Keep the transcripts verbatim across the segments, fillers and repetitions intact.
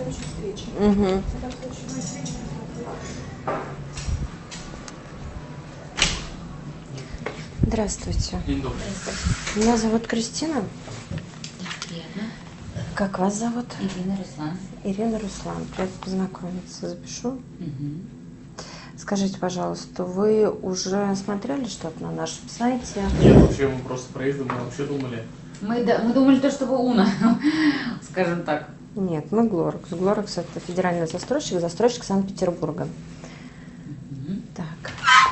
следующей встрече. Угу. В этом случае мы встречи. Здравствуйте. Меня зовут Кристина. Приятно. Как вас зовут? Ирина Руслан. Ирина Руслан. Приятно познакомиться. Запишу. Угу. Скажите, пожалуйста, вы уже смотрели что-то на нашем сайте? Нет, вообще мы просто проездом, мы вообще думали. Мы, да, мы думали, то, что вы Уна, скажем так. Нет, мы Глорекс. Глорекс – это федеральный застройщик, застройщик Санкт-Петербурга. Угу. Так.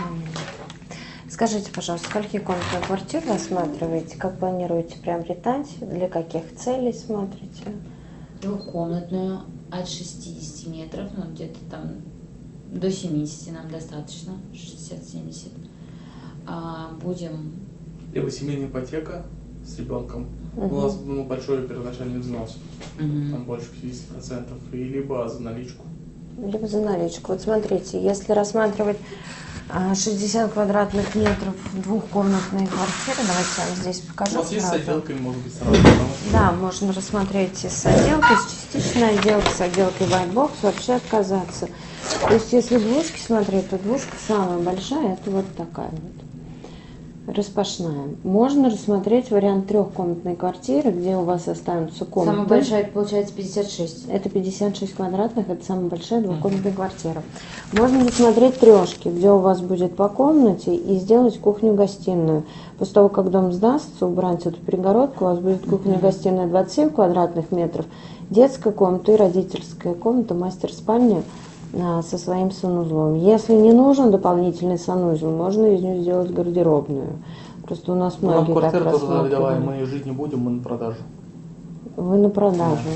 Скажите, пожалуйста, скольки комнатную квартиру рассматриваете? Как планируете приобретать? Для каких целей смотрите? Двухкомнатную от шестидесяти метров, ну где-то там до семидесяти нам достаточно, шестьдесят-семьдесят. А, будем... Либо семейная ипотека с ребенком. Угу. У нас ну, большой первоначальный взнос, Угу. там больше пятьдесят процентов, и либо за наличку. Либо за наличку. Вот смотрите, если рассматривать шестьдесят квадратных метров двухкомнатные квартиры, давайте я вам здесь покажу. У вас есть с сразу. отделкой, может быть, сразу? Потому что... Да, можно рассмотреть и с отделкой, с частичной отделкой, с отделкой white box, вообще отказаться. То есть, если двушки смотреть, то двушка самая большая, это вот такая вот, распашная. Можно рассмотреть вариант трехкомнатной квартиры, где у вас останутся комнаты. Самая большая, это получается пятьдесят шесть. Это пятьдесят шесть квадратных, это самая большая двухкомнатная квартира. Можно рассмотреть трешки, где у вас будет по комнате, и сделать кухню-гостиную. После того, как дом сдастся, убрать эту перегородку, у вас будет кухня-гостиная двадцать семь квадратных метров, детская комната и родительская комната, мастер-спальня а, со своим санузлом. Если не нужен дополнительный санузел, можно из нее сделать гардеробную. Просто у нас многие Нам так квартира тоже рассматривали. давай, мы жить не будем, мы на продажу. Вы на продажу.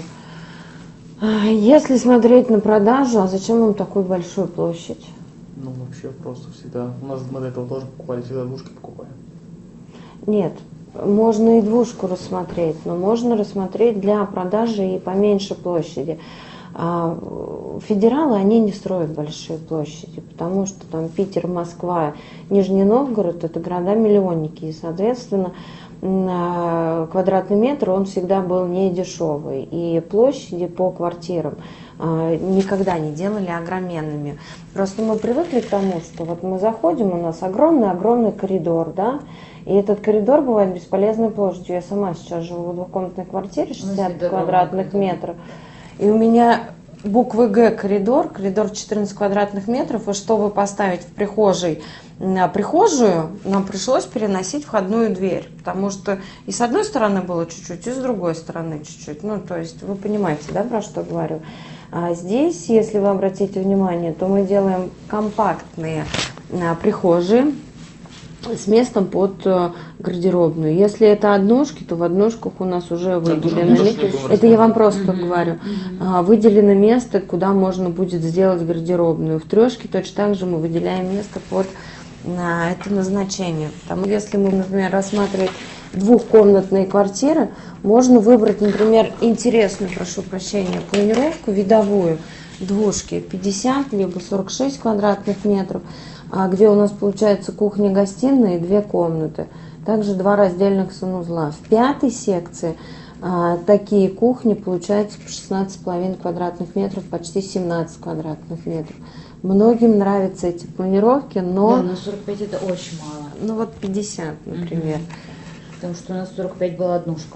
Если смотреть на продажу, а зачем вам такую большую площадь? Ну, вообще просто всегда. У нас мы до этого тоже покупали, всегда двушки покупаем. Нет, можно и двушку рассмотреть, но можно рассмотреть для продажи и поменьше площади. А федералы, они не строят большие площади, потому что там Питер, Москва, Нижний Новгород – это города-миллионники, и, соответственно, квадратный метр, он всегда был не дешевый, и площади по квартирам никогда не делали огроменными. Просто мы привыкли к тому, что вот мы заходим, у нас огромный-огромный коридор, да, и этот коридор бывает бесполезной площадью. Я сама сейчас живу в двухкомнатной квартире, шестьдесят квадратных метров, и у меня буквы Г коридор, коридор четырнадцать квадратных метров, и чтобы поставить в прихожей прихожую, нам пришлось переносить входную дверь, потому что и с одной стороны было чуть-чуть, и с другой стороны чуть-чуть. Ну, то есть вы понимаете, да, про что говорю. А здесь, если вы обратите внимание, то мы делаем компактные а, прихожие с местом под а, гардеробную. Если это однушки, то в однушках у нас уже выделено. Это я вам просто mm-hmm. говорю. А, выделено место, куда можно будет сделать гардеробную. В трешке точно так же мы выделяем место под на это назначение. Потому если мы, например, рассматривать двухкомнатные квартиры, можно выбрать, например, интересную, прошу прощения, планировку видовую двушки пятьдесят либо сорок шесть квадратных метров, где у нас получается кухня-гостиная и две комнаты. Также два раздельных санузла. В пятой секции а, такие кухни получаются по шестнадцать с половиной квадратных метров, почти семнадцать квадратных метров. Многим нравятся эти планировки, но... Да, но сорок пять это очень мало. Ну вот пятьдесят, например. Угу. Потому что у нас сорок пять была однушка.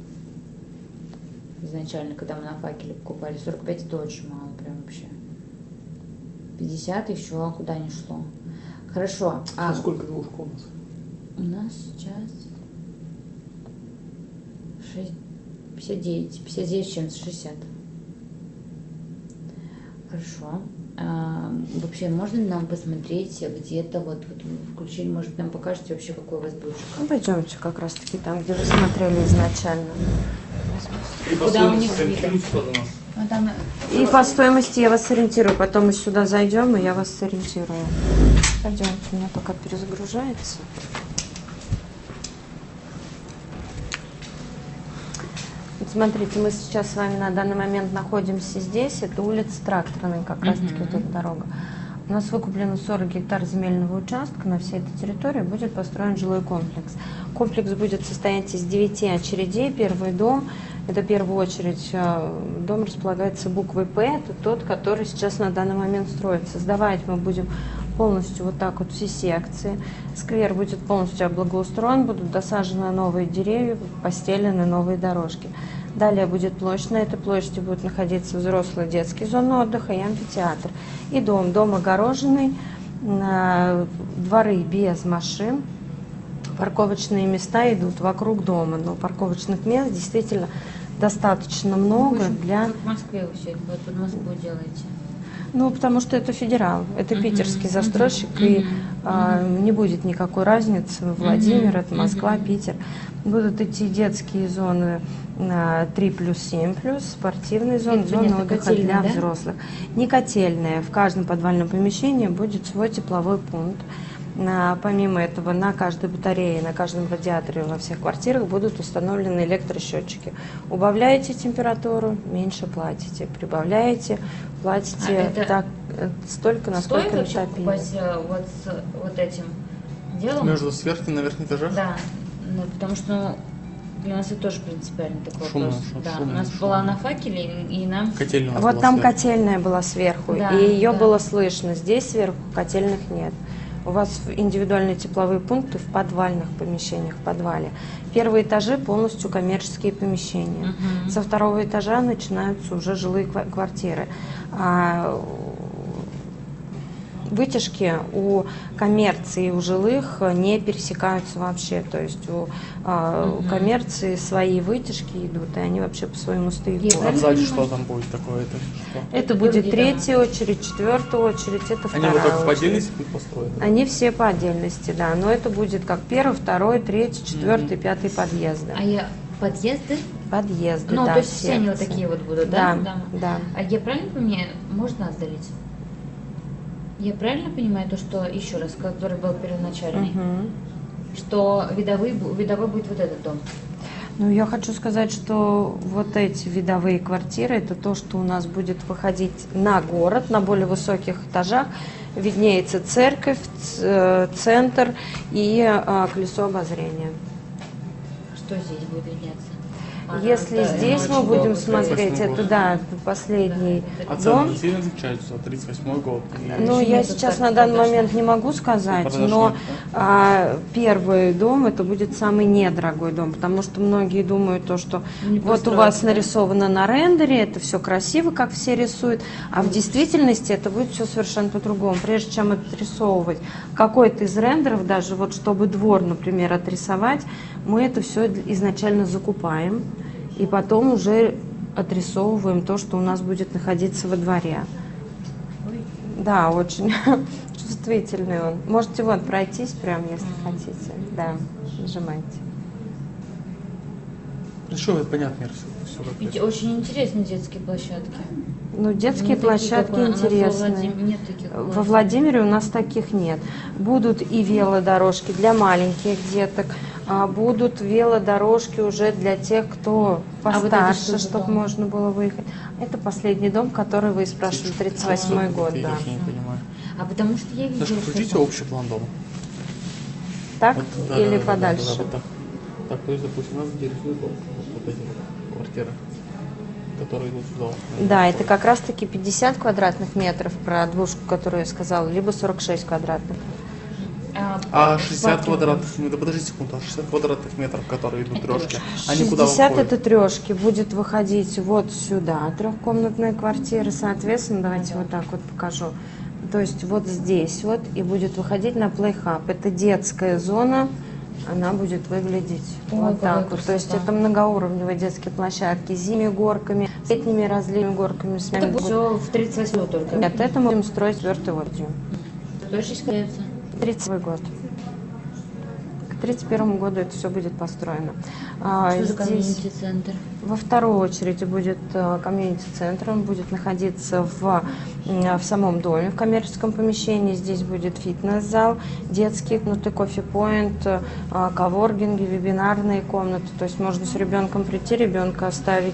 Изначально, когда мы на факеле покупали. сорок пять это очень мало, прям вообще. пятьдесят еще куда ни шло. Хорошо. А, а сколько двушка у нас? У нас сейчас пятьдесят девять. пятьдесят девять с чем-то, шестьдесят. Хорошо. А, вообще, можно ли нам посмотреть где-то, вот, вот вы включили, может, нам покажете вообще, какой у вас бюджет? Ну, пойдемте как раз таки там, где вы смотрели изначально. И по Куда у них стоимости, пожалуйста. А там... И по стоимости я вас сориентирую, потом мы сюда зайдем, и я вас сориентирую. Пойдемте, у меня пока перезагружается. Вот смотрите, мы сейчас с вами на данный момент находимся здесь, это улица Тракторная, как раз таки вот эта дорога. У нас выкуплено сорок гектар земельного участка, на всей этой территории будет построен жилой комплекс. Комплекс будет состоять из девяти очередей, первый дом, Это в первую очередь э, дом располагается буквой П, это тот, который сейчас на данный момент строится. Сдавать мы будем полностью вот так вот все секции. Сквер будет полностью облагоустроен, будут досажены новые деревья, постелены новые дорожки. Далее будет площадь, на этой площади будет находиться взрослая детская зона отдыха и амфитеатр. И дом, дом огороженный, дворы без машин, парковочные места идут вокруг дома, но парковочных мест действительно достаточно много Вы же для... как в Москве вы все это вот под Москву делаете. Ну, потому что это федерал, это Мгм, питерский мгм, застройщик, мгм, и мгм. а, не будет никакой разницы, Владимир, Мгм, это Москва, мгм. Питер. Будут идти детские зоны три плюс семь плюс, спортивные зоны, Это зоны понятно, отдыха котельные, для да? взрослых. Не котельные, в каждом подвальном помещении будет свой тепловой пункт. На- помимо этого, на каждой батарее, на каждом радиаторе во всех квартирах будут установлены электросчетчики. Убавляете температуру, меньше платите. Прибавляете, платите А это так, э, столько, насколько Стоит вообще натопили. покупать э, вот с вот этим делом? Между сверху на верхних этажах? Да, ну, потому что ну, для нас это тоже принципиально такой Шумно, вопрос. шу- Да, шумно, у нас шумно. была на факеле, и, и нам... Котельная у нас Вот была там сверху. котельная была сверху, Да, и ее да. было слышно. Здесь сверху котельных нет. У вас индивидуальные тепловые пункты в подвальных помещениях, в подвале. Первые этажи полностью коммерческие помещения. Мгм. Со второго этажа начинаются уже жилые ква- квартиры. А, вытяжки у коммерции и у жилых не пересекаются вообще. То есть у а, у Мгм. коммерции свои вытяжки идут, и они вообще по своему стоят. Я А правильно сзади понимаю? что там будет такое? Это что? Это Это будет другие третья очередь, четвертая очередь, это Они вторая вот так по очередь. отдельности будут построены? Они все по отдельности, да, но это будет как первый, второй, третий, четвертый, Мгм. пятый подъезды. А я... Подъезды? Подъезды, Ну, да, то есть все они вот секции. такие вот будут, да? Да, дома? да. А я правильно понимаю, можно отдалить? Я правильно понимаю то, что, еще раз, который был первоначальный, Мгм. что видовой, бу- видовой будет вот этот дом? Ну, я хочу сказать, что вот эти видовые квартиры, это то, что у нас будет выходить на город, на более высоких этажах. Виднеется церковь, ц- э, центр и э, колесо обозрения. Что здесь будет видняться? А, Если да, здесь это мы очень будем долго смотреть, тридцать восьмой это год. да, это последний Да, А дом. цены сильно отличаются? тридцать восьмой год? Или- Ну, Еще я нету сейчас так на данный продаж, момент да? не могу сказать, Продаж но нет, а, первый дом это будет самый недорогой дом, потому что многие думают то, что Не вот у построить, вас да? нарисовано на рендере, это все красиво, как все рисуют, а в действительности это будет все совершенно по-другому. Прежде чем отрисовывать какой-то из рендеров, даже вот чтобы двор, например, отрисовать, мы это все изначально закупаем и потом уже отрисовываем то, что у нас будет находиться во дворе. Да, очень чувствительный он. Можете вот пройтись прям, если хотите. Да, нажимайте. Хорошо, это понятно, все, все как Ведь это. очень интересные детские площадки. Ну, детские Нет таких, площадки как у нас во интересные. Владим- Нет таких Во площадок. Владимире у нас таких нет. Будут и велодорожки для маленьких деток, а будут велодорожки уже для тех, кто А вот это постарше, что за чтобы дом? можно было выехать. Это последний дом, который вы спрашивали, тридцать восьмой год, Я да. вообще не понимаю. А потому что я видела, Саша, что включите там- общий план дома. Так Вот, да, или да, да, да, подальше? да, вот так. Так, то есть, допустим, нас интересуют вот, вот эти вот квартиры, которые идут сюда. Да, это как раз-таки пятьдесят квадратных метров про двушку, которую я сказала, либо сорок шесть квадратных. А, А шестьдесят спортивный. квадратных, ну да подожди секунду, а шестьдесят квадратных метров, которые идут трешки, они куда шестьдесят выходят? это трешки, будет выходить вот сюда, трехкомнатная квартира, соответственно, давайте вот так вот покажу. То есть вот здесь вот и будет выходить на плейхаб. Это детская зона, она будет выглядеть Ой, вот какая так вот. То есть красота. это многоуровневые детские площадки с зимними горками, с летними различными горками. С Это все в тридцать восьмом только. Нет, это мы будем строить четвертый очередью. Тоже искается. тридцатый год. К тридцать первому году это все будет построено. А, Что за здесь комьюнити-центр? во второй очереди будет э, комьюнити-центр, он будет находиться в, м, в самом доме, в коммерческом помещении. Здесь будет фитнес-зал, детские комнаты, кофе-поинт, э, коворкинги, вебинарные комнаты. То есть можно с ребенком прийти, ребенка оставить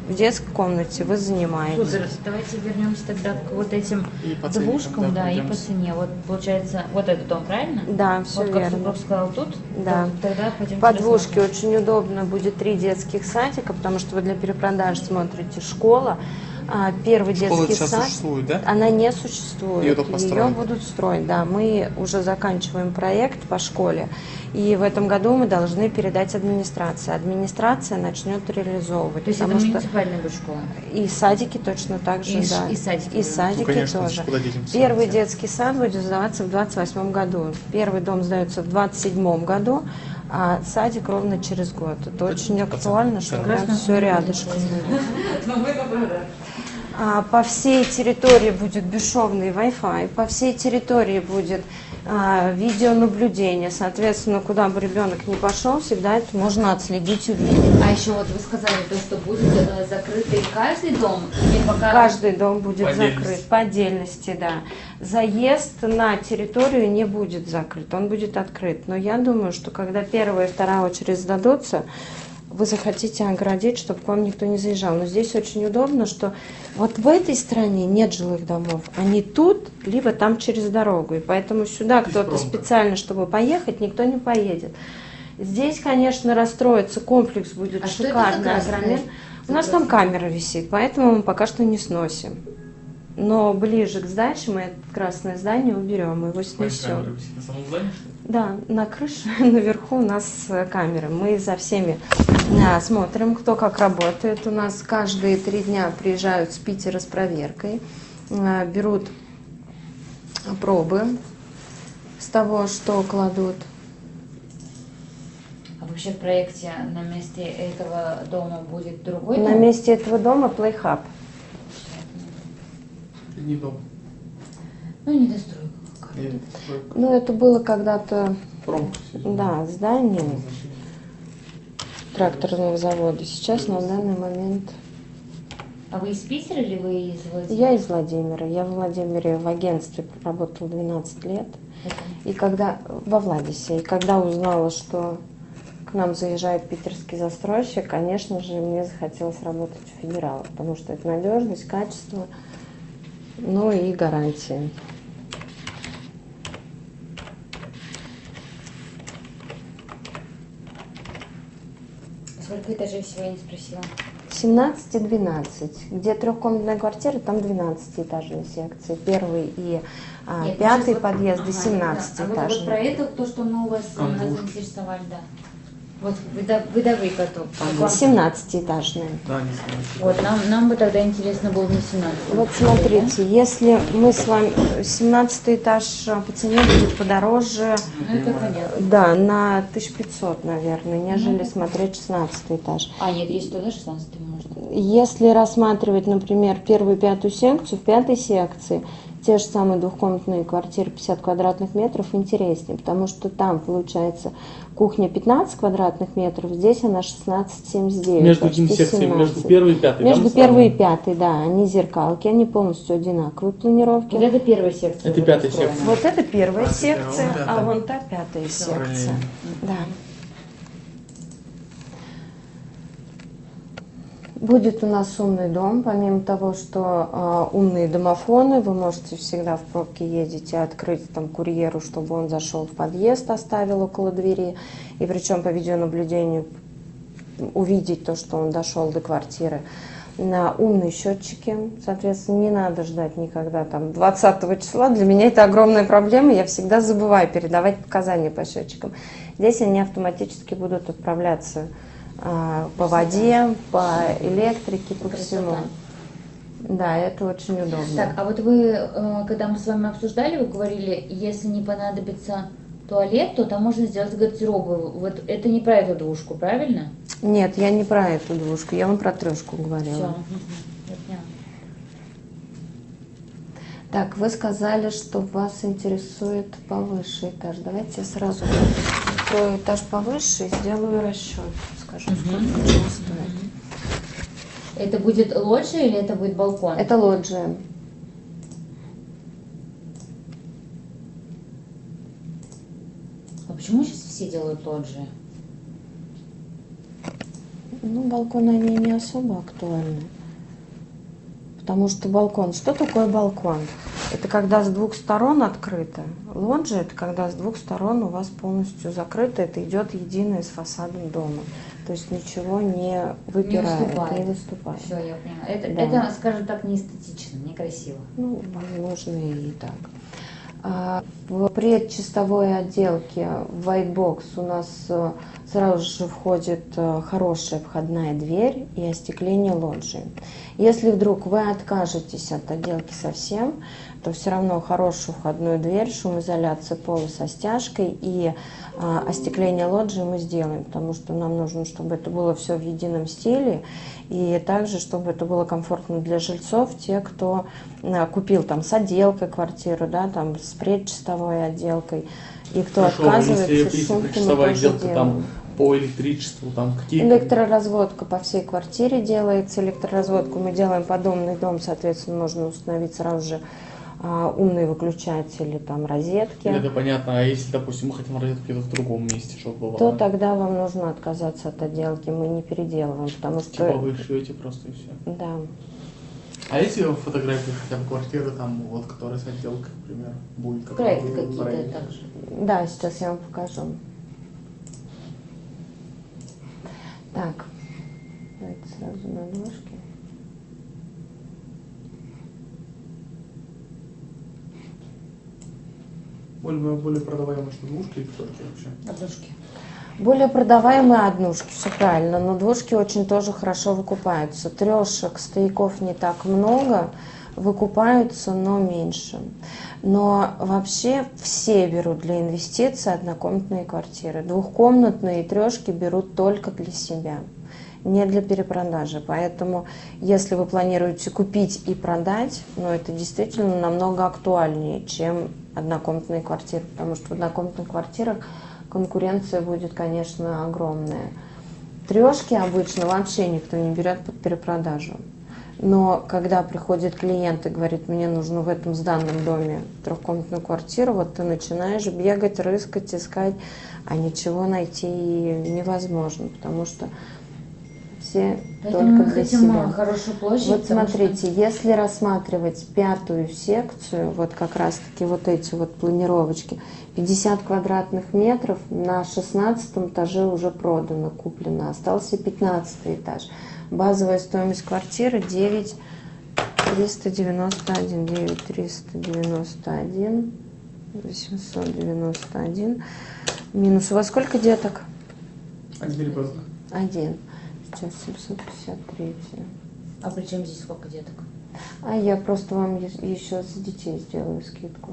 В детской комнате вы занимаетесь. Супер. Давайте вернемся тогда к вот этим И по ценникам, двушкам, да, да, и по пройдемся. цене. Вот получается, вот этот дом, правильно? Да, все Вот как верно. супруг сказал тут, Да. то тогда пойдемте По двушке рассмотрим. очень удобно будет три детских садика, потому что вы для перепродажи смотрите школа. А, Первый Школа детский сейчас сад. существует, да? Она не существует. Её только построят. будут строить, да. Мы уже заканчиваем проект по школе. И в этом году мы должны передать администрации. Администрация начнет реализовывать. То есть это потому что муниципальная будет школа? и садики точно так же, И ш- да. и садики И будут. садики Ну, конечно, тоже. куда детям Первый садиться? детский сад будет сдаваться в двадцать восьмом году. Первый дом сдается в двадцать седьмом году, а садик ровно через год. Это очень актуально, что Прекрасно. прям все рядышком будет. А, По всей территории будет бесшовный Wi-Fi, по всей территории будет а, видеонаблюдение. Соответственно, куда бы ребенок ни пошел, всегда это можно отследить и увидеть. А еще вот вы сказали, то, что будет э, закрытый каждый дом, или пока... Каждый дом будет По отдельности. закрыт по отдельности, да. Заезд на территорию не будет закрыт, он будет открыт. Но я думаю, что когда первая и вторая очередь сдадутся, вы захотите оградить, чтобы к вам никто не заезжал. Но здесь очень удобно, что вот в этой стране нет жилых домов. Они тут, либо там через дорогу. И поэтому сюда Здесь кто-то промка. специально, чтобы поехать, никто не поедет. Здесь, конечно, расстроится, комплекс будет А что это шикарный, за красный? огроменный. У нас там камера висит, поэтому мы пока что не сносим. Но ближе к сдаче мы это красное здание уберем, мы его Камера снесем. висит на самом здании, что ли? Да, на крыше, наверху у нас э, камеры. Мы за всеми а, смотрим, кто как работает. У нас каждые три дня приезжают с Питера с проверкой, а, берут пробы с того, что кладут. А вообще в проекте на месте этого дома будет другой На дом? месте этого дома Playhub. Это не дом. Ну, недостройка какая-то. Нет, это Ну, это было когда-то, промка. да, здание тракторного завода. Сейчас на данный момент А вы из Питера или вы из Владимира? я из Владимира. Я в Владимире в агентстве проработала двенадцать лет. И когда во Владисе, и когда узнала, что к нам заезжает питерский застройщик, конечно же, мне захотелось работать у федерала, потому что это надежность, качество, ну и гарантия. Сколько этажей всего, я не спросила? семнадцать и двенадцать. Где трехкомнатная квартира, там двенадцатиэтажные секции. Первый и а, Нет, пятый сейчас вот- подъезд и ага, да. А вот, семнадцатиэтажный. вот про это, то, что мы у вас Там нас двушка. заинтересовали, да. Вот выда- выдовые котов. Там семнадцатиэтажные. Да, не знаю. Вот, нам, нам бы тогда интересно было не семнадцать. Вот смотрите, если мы с вами семнадцатый этаж а, по цене будет подороже, Ну, это понятно. да, на тысячу пятьсот, наверное, нежели Ну. смотреть шестнадцатый этаж. А, нет, есть туда шестнадцатый можно. Если рассматривать, например, первую и пятую секцию, в пятой секции те же самые двухкомнатные квартиры пятьдесят квадратных метров интереснее, потому что там получается кухня пятнадцать квадратных метров, здесь она шестнадцать семьдесят девять. Между почти какими секциями? Между семнадцать. первой и пятой? Между да, первой и мы пятой, да, они зеркалки, они полностью одинаковые планировки. Вот это первая секция. Это вот пятая устроена. секция. Вот это первая А, секция, первая, а да. вон та пятая секция. Параллельно. Да. Будет у нас умный дом, помимо того, что а, умные домофоны, вы можете всегда в пробке ездить и открыть там курьеру, чтобы он зашел в подъезд, оставил около двери, и причем по видеонаблюдению увидеть то, что он дошел до квартиры. На умные счетчики, соответственно, не надо ждать никогда там двадцатого числа. Для меня это огромная проблема, я всегда забываю передавать показания по счетчикам. Здесь они автоматически будут отправляться а, по воде, по электрике, по всему. Да, это очень удобно. Так, а вот вы, э, когда мы с вами обсуждали, вы говорили, если не понадобится туалет, то там можно сделать гардеробы. Вот это не про эту двушку, правильно? Нет, я не про эту двушку, я вам про трешку говорила. Все. Я поняла. Так, вы сказали, что вас интересует повыше этаж. Давайте я сразу открою этаж повыше и сделаю расчет. Скажу, сколько чего стоит. Это будет лоджия или это будет балкон? Это лоджия. А почему сейчас все делают лоджии? Ну, балконы, они не особо актуальны. Потому что балкон, что такое балкон? Это когда с двух сторон открыто. Лоджия — это когда с двух сторон у вас полностью закрыто, это идет единое с фасадом дома. То есть ничего не выпирает, Не выступает. не выступает. Все, я поняла. Это, Да. это, скажем так, не эстетично, некрасиво. Ну, возможно, и так. А в предчистовой отделке в White Box у нас э, сразу же входит э, хорошая входная дверь и остекление лоджии. Если вдруг вы откажетесь от отделки совсем, то все равно хорошую входную дверь, шумоизоляция пола со стяжкой и э, остекление лоджии мы сделаем, потому что нам нужно, чтобы это было все в едином стиле, и также, чтобы это было комфортно для жильцов, те, кто э, купил там с отделкой квартиру, да, там с предчистовой отделкой, и кто Хорошо, отказывается, если шумки мы чистовая тоже отделка делаем. там по электричеству, там какие Электроразводка по всей квартире делается. Электроразводку мы делаем под умный дом, соответственно, можно установить сразу же а, умные выключатели, там, розетки. Это понятно, а если, допустим, мы хотим розетку где-то в другом месте, чтобы было? То тогда вам нужно отказаться от отделки, мы не переделываем, потому что... Типа вы шьете просто и все. Да. А если фотографии хотя бы квартиры, там, вот, которые с отделкой, к примеру, будет как Проекты какие-то также. Да, сейчас я вам покажу. Так, давайте сразу на ножки. Более, более продаваемые что, двушки или только вообще? Подушки. Более продаваемые однушки, все правильно, но двушки очень тоже хорошо выкупаются. Трешек, стояков не так много, выкупаются, но меньше. Но вообще все берут для инвестиций однокомнатные квартиры. Двухкомнатные трешки берут только для себя, не для перепродажи. Поэтому, если вы планируете купить и продать, ну, это действительно намного актуальнее, чем однокомнатные квартиры, потому что в однокомнатных квартирах конкуренция будет, конечно, огромная. Трешки обычно вообще никто не берет под перепродажу. Но когда приходит клиент и говорит, мне нужно в этом сданном доме трехкомнатную квартиру, вот ты начинаешь бегать, рыскать, искать, а ничего найти невозможно, потому что все Поэтому только мы для хотим себя. хорошую площадь. Вот потому смотрите, что- если рассматривать пятую секцию, вот как раз-таки вот эти вот планировочки, пятьдесят квадратных метров на шестнадцатом этаже уже продано, куплено, остался пятнадцатый этаж. Базовая стоимость квартиры девять триста девяносто один, девять триста девяносто один, восемьсот девяносто один. Минус. У вас сколько деток? Один ребенок. Один. Сейчас семьсот пятьдесят три. А при чем здесь сколько деток? А я просто вам е- еще за детей сделаю скидку.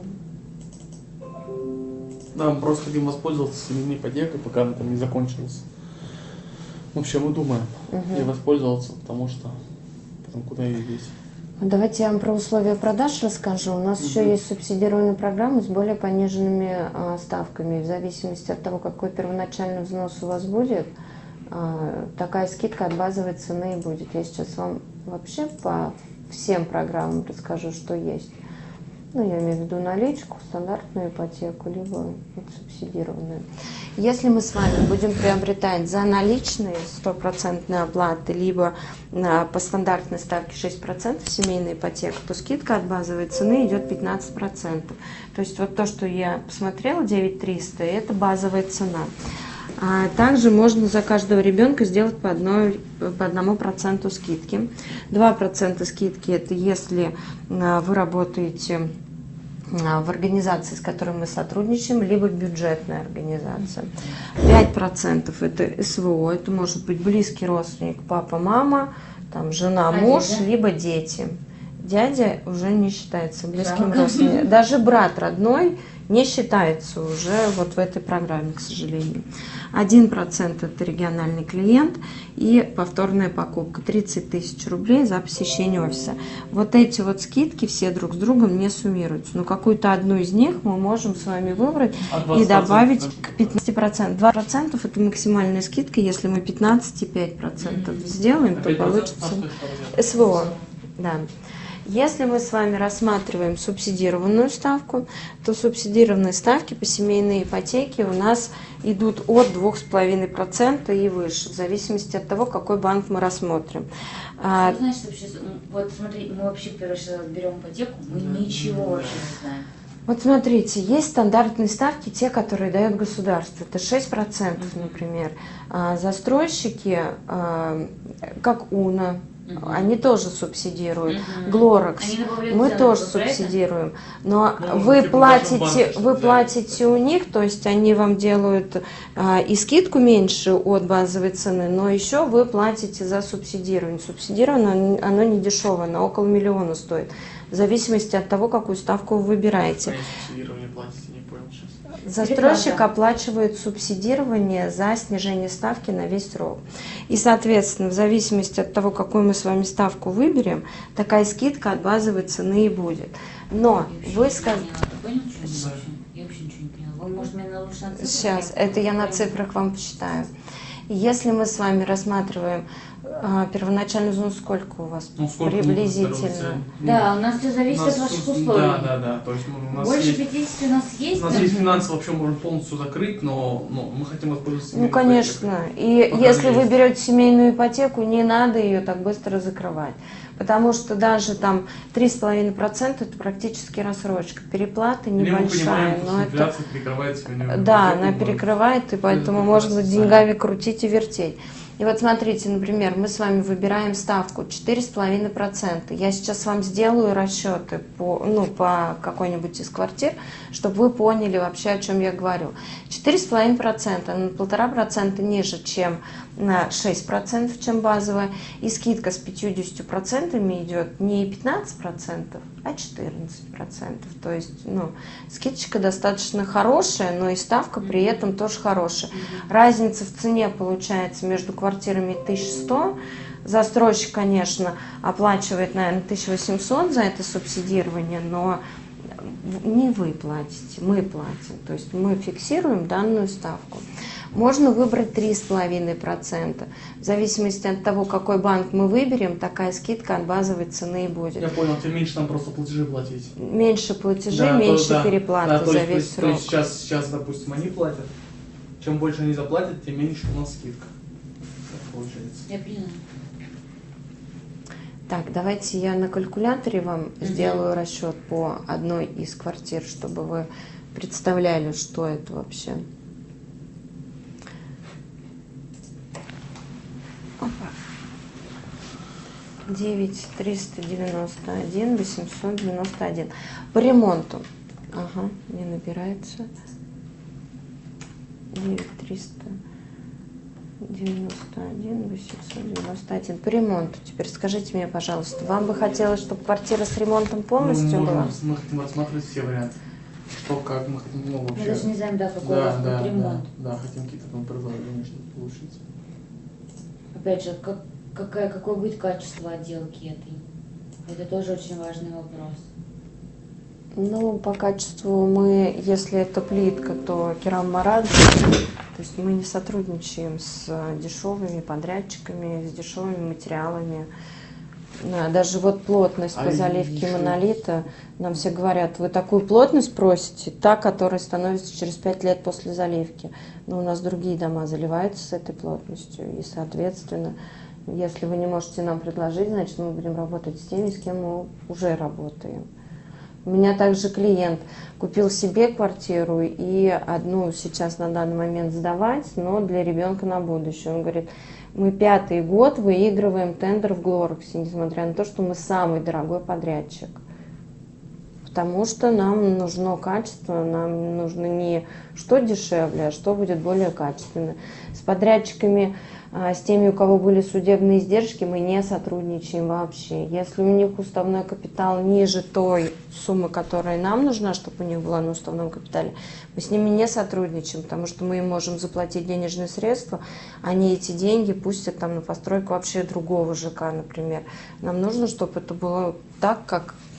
Да, мы просто хотим воспользоваться семейной ипотекой, пока она там не закончилась. Вообще мы думаем Мгм. ей воспользоваться, потому что потом куда ее деть? Давайте я вам про условия продаж расскажу. У нас Мгм. еще есть субсидированная программа с более пониженными а, ставками. В зависимости от того, какой первоначальный взнос у вас будет, а, такая скидка от базовой цены и будет. Я сейчас вам вообще по всем программам расскажу, что есть. Ну, я имею в виду наличку, стандартную ипотеку, либо вот субсидированную. Если мы с вами будем приобретать за наличные стопроцентные оплаты, либо на, по стандартной ставке шесть процентов семейная ипотека, то скидка от базовой цены идет пятнадцать процентов. То есть вот то, что я посмотрела, девять триста, это базовая цена. А также можно за каждого ребенка сделать по, одной, по одному проценту скидки. два процента скидки — это если а, вы работаете а, в организации, с которой мы сотрудничаем, либо бюджетная организация. пять процентов это СВО, это может быть близкий родственник, папа, мама, там, жена, А муж, дядя? либо дети. Дядя уже не считается близким Жалко. родственником. Даже брат родной не считается уже вот в этой программе, к сожалению. один процент это региональный клиент и повторная покупка тридцать тысяч рублей за посещение офиса. Вот эти вот скидки все друг с другом не суммируются, но какую-то одну из них мы можем с вами выбрать А и двадцать процентов добавить да? к пятнадцати процентам. два процента это максимальная скидка, если мы пятнадцать и пять процентов сделаем, то Опять получится процентов на что это СВО. Да. Если мы с вами рассматриваем субсидированную ставку, то субсидированные ставки по семейной ипотеке у нас идут от двух с половиной процентов и выше, в зависимости от того, какой банк мы рассмотрим. Что значит вообще, вот смотри, мы вообще первый раз берем ипотеку, мы ничего вообще не знаем. Вот смотрите, есть стандартные ставки, те, которые дает государство. Это шесть процентов, например. А застройщики, а, как УНА, uh-huh. они тоже субсидируют. Uh-huh. Глоракс, мы тоже субсидируем. Но ну, вы, типа платите, вы платите у них, то есть они вам делают а, и скидку меньше от базовой цены, но еще вы платите за субсидирование. Субсидирование, оно не дешевое, оно около миллиона стоит. В зависимости от того, какую ставку вы выбираете. Застройщик оплачивает субсидирование за снижение ставки на весь срок. И, соответственно, в зависимости от того, какую мы с вами ставку выберем, такая скидка от базовой цены и будет. Но вы сказали... Сейчас, это я на цифрах вам посчитаю. Если мы с вами рассматриваем а, первоначальную зону, сколько у вас ну, сколько приблизительно? Да, у нас все зависит от ваших условий. Да, да, да. То есть у нас больше есть, пятидесяти у нас есть. У нас есть финансы, вообще можем полностью закрыть, но, но мы хотим воспользоваться. Ну, конечно. И пока если вы берете семейную ипотеку, не надо ее так быстро закрывать. Потому что даже там три с половиной процента это практически рассрочка. Переплата небольшая. Но это... перекрывает да, она перекрывает, и поэтому можно деньгами крутить и вертеть. И вот смотрите, например, мы с вами выбираем ставку четыре с половиной процента. Я сейчас вам сделаю расчеты по, ну, по какой-нибудь из квартир, чтобы вы поняли вообще, о чем я говорю. четыре с половиной процента, на полтора процента ниже, чем на шесть процентов, чем базовая. И скидка с пятьюдесятью процентами идет не пятнадцать процентов, а четырнадцать процентов. То есть, ну, скидочка достаточно хорошая, но и ставка при этом тоже хорошая. Разница в цене получается между квартирами тысяча сто. Застройщик, конечно, оплачивает, наверное, тысяча восемьсот за это субсидирование, но не вы платите, мы платим. То есть мы фиксируем данную ставку. Можно выбрать три с половиной процента. В зависимости от того, какой банк мы выберем, такая скидка от базовой цены и будет. Я понял, тем меньше нам просто платежи платить. Меньше платежей, да, меньше то, переплаты да, да, за есть, весь то, срок. То есть сейчас, сейчас, допустим, они платят. Чем больше они заплатят, тем меньше у нас скидка. Так получается. Я поняла. Так, давайте я на калькуляторе вам mm-hmm. сделаю расчет по одной из квартир, чтобы вы представляли, что это вообще. девять триста девяносто один восемьсот девяносто один. По ремонту. Ага, не набирается. девять триста девяносто один восемьсот девяносто один. По ремонту. Теперь скажите мне, пожалуйста, вам бы хотелось, чтобы квартира с ремонтом полностью ну, была? Мы хотим рассматривать все варианты. Что, как мы хотим, ну, вообще. Мы даже не знаем, да, какой да, у вас да, будет ремонт. Да, да, хотим какие-то там предложения, чтобы получится. Опять же, как Какое, какое будет качество отделки этой? Это тоже очень важный вопрос. Ну, по качеству мы, если это плитка, то кераммарат. То есть мы не сотрудничаем с дешевыми подрядчиками, с дешевыми материалами. Даже вот плотность по заливке монолита, нам все говорят, вы такую плотность просите, та, которая становится через пять лет после заливки. Но у нас другие дома заливаются с этой плотностью, и, соответственно, если вы не можете нам предложить, значит, мы будем работать с теми, с кем мы уже работаем. У меня также клиент купил себе квартиру и одну сейчас на данный момент сдавать, но для ребенка на будущее. Он говорит, мы пятый год выигрываем тендер в Глораксе, несмотря на то, что мы самый дорогой подрядчик. Потому что нам нужно качество, нам нужно не что дешевле, а что будет более качественно. С подрядчиками, с теми, у кого были судебные издержки, мы не сотрудничаем вообще. Если у них уставной капитал ниже той суммы, которая нам нужна, чтобы у них была на уставном капитале, мы с ними не сотрудничаем, потому что мы им можем заплатить денежные средства, они эти деньги пустят там на постройку вообще другого ЖК, например. Нам нужно, чтобы это было так, как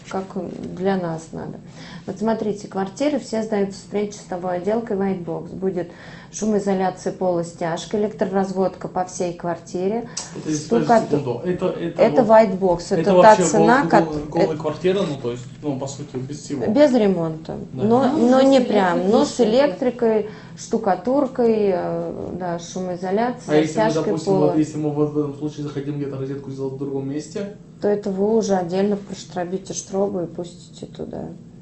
как для нас надо. Вот смотрите, квартиры все сдаются с плечистовой отделкой White Box. Будет шумоизоляция пола, стяжка, электроразводка по всей квартире. Это, Стука... секунду, это, это, это вот, White Box, это, это та вообще цена, гол, как... гол, голая квартира, ну то есть, ну по сути без всего. Без ремонта, Да. но, Ну, но с не электрикой прям, но и с штукой. электрикой, штукатуркой, э, да, шумоизоляцией, А если мы, стяжкой допустим, пола, вот, если мы вот в этом случае захотим где-то розетку сделать в другом месте, то это вы уже отдельно проштробите штробу и пустите туда.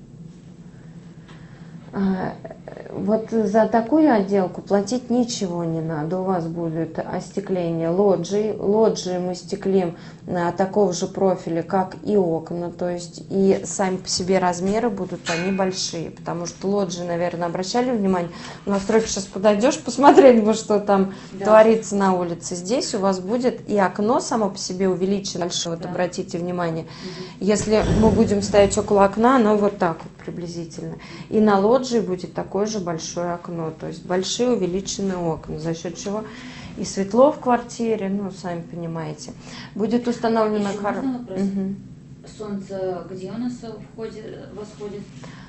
А, Вот за такую отделку платить ничего не надо. У вас будет остекление лоджии. Лоджии мы стеклим а, такого же профиля, как и окна. То есть и сами по себе размеры будут они большие. Потому что лоджии, наверное, обращали внимание. На стройке сейчас подойдешь, посмотреть бы, что там Да. творится на улице. Здесь у вас будет и окно само по себе увеличено. Большое. Вот Да. обратите внимание. Если мы будем стоять около окна, оно вот так вот приблизительно. И на лоджии будет такое же большое окно. То есть большие увеличенные окна, за счет чего и светло в квартире, ну, сами понимаете. Будет установлено... Еще хор- можно вопрос? Мгм. Солнце где у нас входит, восходит?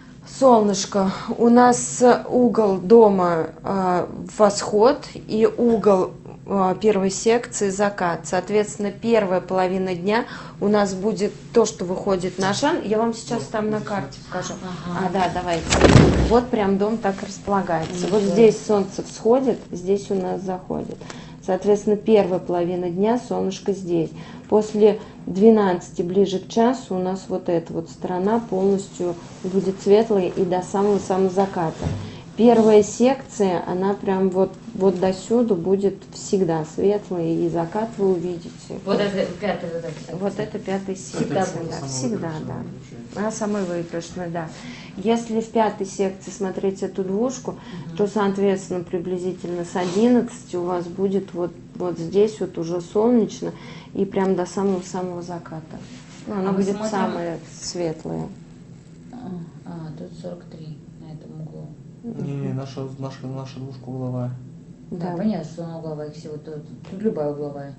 Солнышко, у нас угол дома э, восход и угол э, первой секции закат. Соответственно, первая половина дня у нас будет то, что выходит на шан. Я вам сейчас там на карте покажу. Ага. А, да, давайте. Вот прям дом так располагается. Вот здесь солнце всходит, здесь у нас заходит. Соответственно, первая половина дня солнышко здесь. После двенадцати, ближе к часу, у нас вот эта вот сторона полностью будет светлая и до самого-самого заката. Первая секция, она прям вот, вот до сюда будет всегда светлая, и закат вы увидите. Вот это пятая вот эта. Вот это пятая Всегда секция, будет. да, всегда, да. Она самая выигрышная, да. Если в пятой секции смотреть эту двушку, Мгм. то, соответственно, приблизительно с одиннадцати у вас будет вот, вот здесь вот уже солнечно и прям до самого-самого заката. Ну, она А мы будет смотрим- самая светлая. А, а, тут сорок три на этом углу. не-не, наша, наша, наша двушка угловая. Да, Да. понятно, что она угловая всего тут. Тут любая угловая.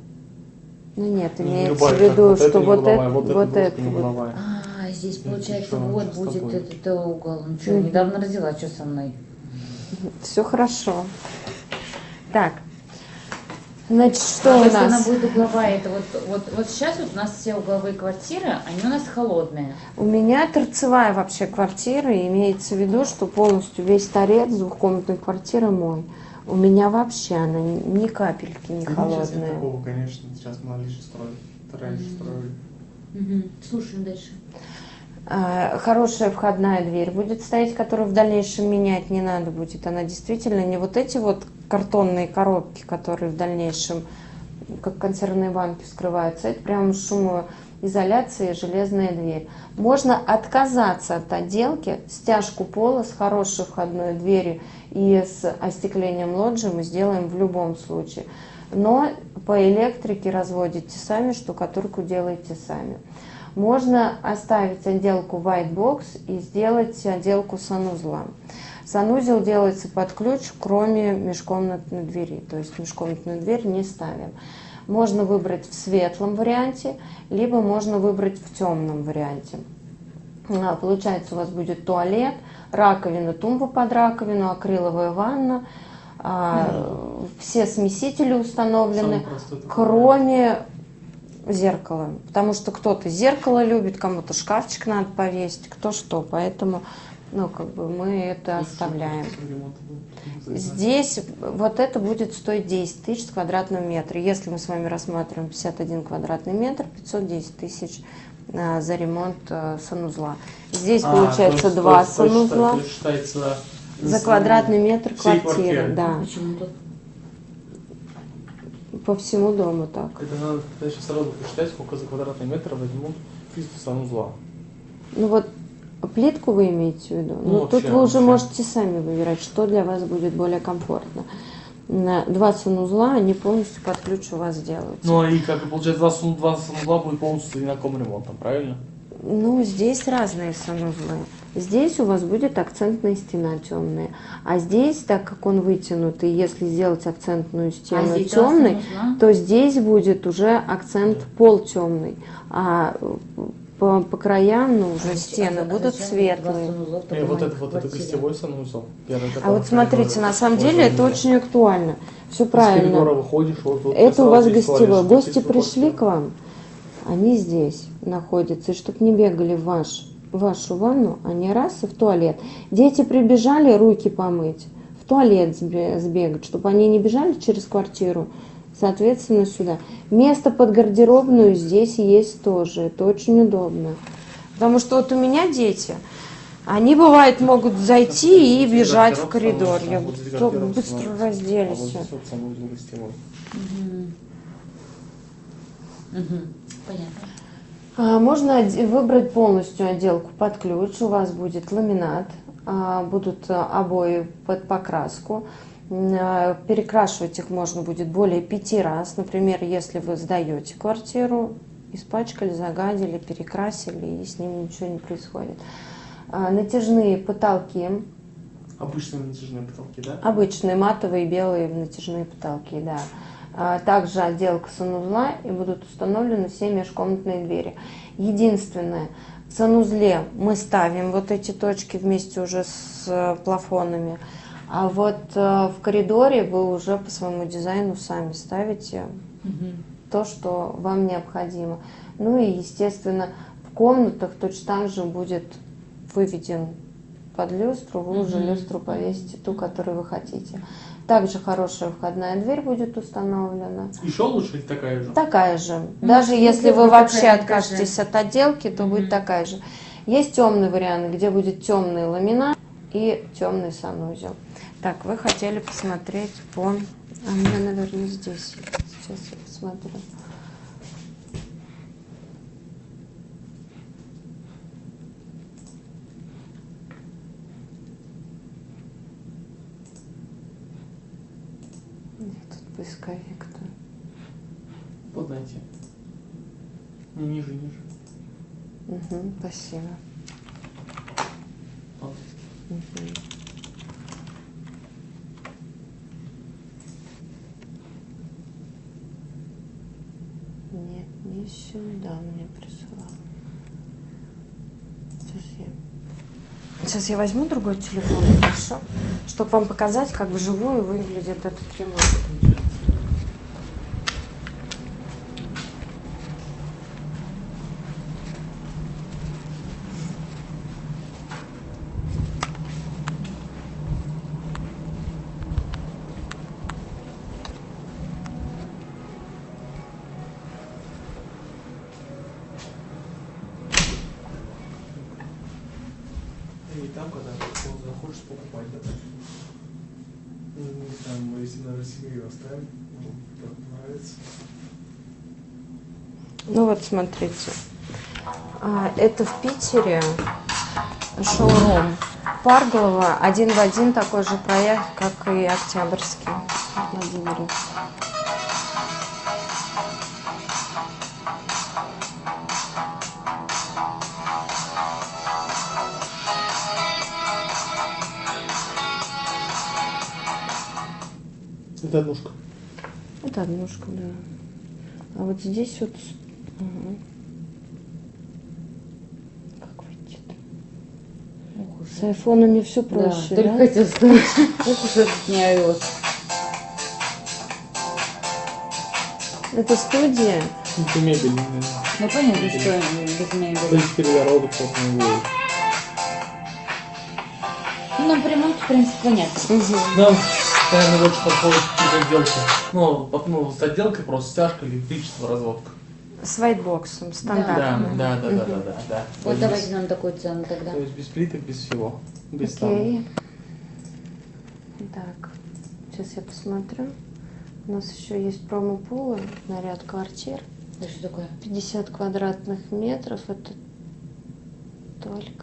Ну нет, Не имеется любая, в как виду, вот что эта не вот угловая, это, вот эта вот двушка это не вот. угловая. А, здесь Это получается что, вот что с будет тобой? этот это угол. Ну что, Мгм. недавно родила, что со мной? Все хорошо. Так, значит, что А у если она нас? будет угловая, это вот, вот, вот сейчас вот у нас все угловые квартиры, они у нас холодные. У меня торцевая вообще квартира, и имеется в виду, что полностью весь торец двухкомнатной квартиры мой. У меня вообще она ни ни капельки не Да сейчас нет холодная. такого, конечно, сейчас мы лишь строили. Раньше строили. Угу. Слушаем дальше. А, Хорошая входная дверь будет стоять, которую в дальнейшем менять не надо будет. Она действительно не вот эти вот картонные коробки, которые в дальнейшем как консервные банки вскрываются. Это прям шумоизоляция и железная дверь. Можно отказаться от отделки, стяжку пола с хорошей входной дверью и с остеклением лоджии мы сделаем в любом случае. Но по электрике разводите сами, штукатурку делаете сами. Можно оставить отделку White Box и сделать отделку санузла. Санузел делается под ключ, кроме межкомнатной двери, то есть межкомнатную дверь не ставим. Можно выбрать в светлом варианте, либо можно выбрать в темном варианте. А, Получается, у вас будет туалет, раковина, тумба под раковину, акриловая ванна. А, Все смесители установлены, Самый простой такой кроме зеркала. Потому что кто-то зеркало любит, кому-то шкафчик надо повесить, кто что. Поэтому, ну, как бы мы это вариант. оставляем. Ремонт был. Здесь вот это будет стоить десять тысяч с квадратного метра. Если мы с вами рассматриваем пятьдесят один квадратный метр, пятьсот десять тысяч а, за ремонт а, санузла. Здесь А, получается то есть- два то есть- то есть санузла считай- то есть считается за с- квадратный метр всей квартиры. квартиры. Да, Почему тут? по всему дому так. Это надо сейчас сразу посчитать, сколько за квадратный метр возьмут чисто санузла. Ну вот плитку вы имеете в виду? Ну, Ну, вообще, тут вы уже вообще. можете сами выбирать, что для вас будет более комфортно. На два санузла, они полностью под ключ у вас делаются. Ну и как и получается, два, сан- два санузла будет полностью с одинаковым ремонтом, правильно? Ну, здесь разные санузлы. Здесь у вас будет акцентная стена темная. А здесь, так как он вытянутый, если сделать акцентную стену А здесь два темной, санузла? то здесь будет уже акцент пол темный. А по, по краям, ну, уже А стены а будут зачем светлые. два санузла в И такой вот это маленькой вот это квартире? гостевой санузел. Первый, А который вот в смотрите, коридоре на самом возле деле это мира. очень актуально. Все Из коридора правильно. выходишь, вот, вот Это у сразу вас есть гостевой. туалет, Гости чтобы прийти в пришли квартиру. к вам, они здесь находятся. И чтобы не бегали в, ваш, в вашу ванну, они раз и в туалет. Дети прибежали руки помыть, в туалет сбе- сбегать, чтобы они не бежали через квартиру, соответственно, сюда. Место под гардеробную здесь есть тоже. Это очень удобно. Потому что вот у меня дети, они, бывает, могут зайти и Вот бежать в гардероб коридор. становится, Я вот здесь только гардероб быстро становится. А разделись. вот здесь вот санузел гостевой. Мгм. Мгм. Понятно. А, Можно оде- выбрать полностью отделку под ключ. У вас будет ламинат, а, будут а, обои под покраску. М, а, Перекрашивать их можно будет более пяти раз. Например, если вы сдаете квартиру, испачкали, загадили, перекрасили, и с ним ничего не происходит. А, Натяжные потолки. Обычные натяжные потолки, да? Обычные матовые белые натяжные потолки, да. А Также отделка санузла, и будут установлены все межкомнатные двери. Единственное, в санузле мы ставим вот эти точки вместе уже с э, плафонами, а вот э, в коридоре вы уже по своему дизайну сами ставите Мгм. то, что вам необходимо. Ну и, естественно, в комнатах точно так же будет выведен под люстру, вы уже Мгм. люстру повесите ту, которую вы хотите. Также хорошая входная дверь будет установлена. Еще лучше или такая же? Такая же. Ну, Даже ну, если где вы будет вообще такая откажетесь этажа. от отделки, то Мгм. будет такая же. Есть темный вариант, где будет темный ламинат и темный санузел. Так, вы хотели посмотреть по... А у меня, наверное, здесь. Сейчас я посмотрю. Где тут поисковик-то? Вот найти. Не ниже, ниже. Угу, спасибо. Вот. Мгм. Нет, не сюда мне присылал. Сейчас я... Сейчас я возьму другой телефон, хорошо? Чтобы вам показать, как вживую выглядит этот ремонт. И там, когда вот захочешь покупать, да? Ну, там, если даже семью оставим, ну, так нравится. Ну вот, смотрите. А, Это в Питере шоурум Парглова. Один в один такой же проект, как и Октябрьский. Владимир. Это однушка. Это однушка, да. А вот здесь вот... Ага. Как выйти-то? Ох уж. С айфонами все Да, проще, только да? хотел сказать. Ох уж этот не iOS. Это студия. Это мебель. Ну понятно, что без мебели. Здесь перегородок просто не будет. Ну, нам по ремонту, в принципе, понятно. Мгм. Нам, наверное, больше подходит из отделки. Ну, по- ну, с отделкой просто стяжка, электричество, разводка. С вайтбоксом, Да, стандартно. да, да, да, да, да, да. Вот есть- давайте нам такую цену тогда. То есть без плиток, без всего. Без Окей. Так, сейчас я посмотрю. У нас еще есть промо-пулы на ряд квартир. Это что такое? пятьдесят квадратных метров. Это только